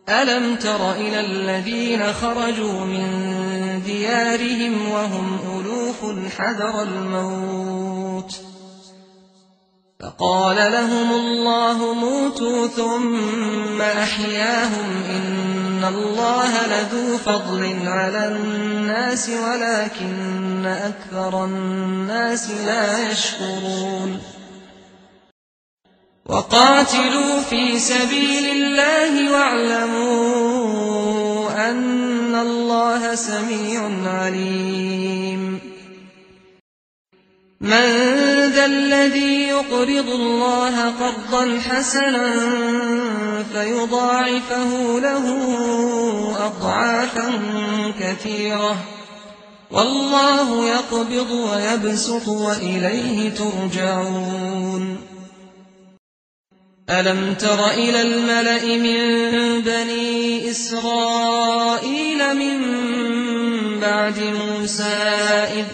ألم تر إلى الذين خرجوا من ديارهم وهم ألوف حذر الموت فقال لهم الله موتوا ثم أحياهم إن الله لذو فضل على الناس ولكن أكثر الناس لا يشكرون وقاتلوا في سبيل الله واعلموا أن الله سميع عليم من ذا الذي يقرض الله قرضا حسنا فيضاعفه له أضعافا كثيرة والله يقبض ويبسط وإليه ترجعون ألم تر إلى الملأ من بني إسرائيل من بعد موسى إذ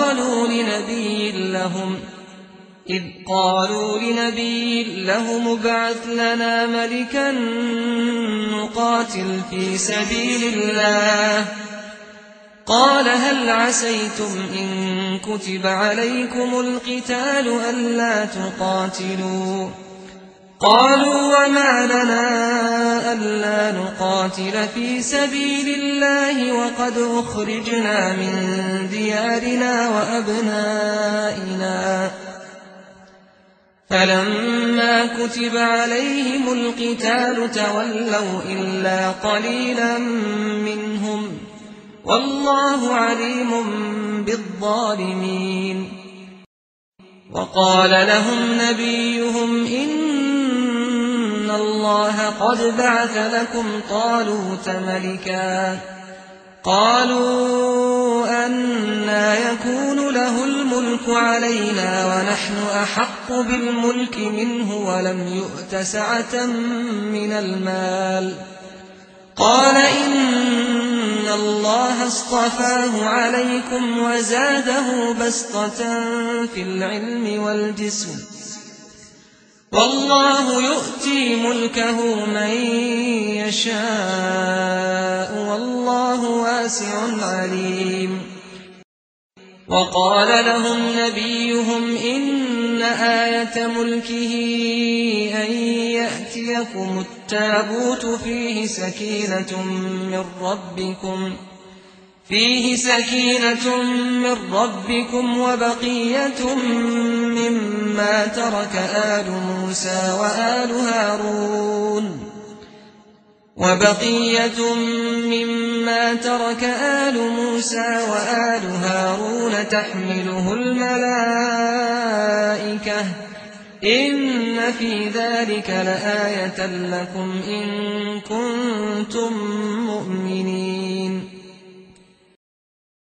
قالوا لنبي لهم ابعث لنا ملكا نقاتل في سبيل الله قال هل عسيتم إن كتب عليكم القتال ألا تقاتلوا قالوا وما لنا ألا نقاتل في سبيل الله وقد أخرجنا من ديارنا وأبنائنا فلما كتب عليهم القتال تولوا إلا قليلا منهم والله عليم بالظالمين وقال لهم نبيهم إن الله قد بعث لكم طالوت ملكا قالوا أنى يكون له الملك علينا ونحن أحق بالملك منه ولم يؤت سعة من المال قال إن الله اصطفاه عليكم وزاده بسطة في العلم والجسم والله يؤتي ملكه من يشاء والله واسع عليم وقال لهم نبيهم إن آية ملكه أن يأتيكم التابوت فيه سكينة من ربكم وبقية مما ترك آل موسى وآل هارون تحمله الملائكة إن في ذلك لآية لكم إن كنتم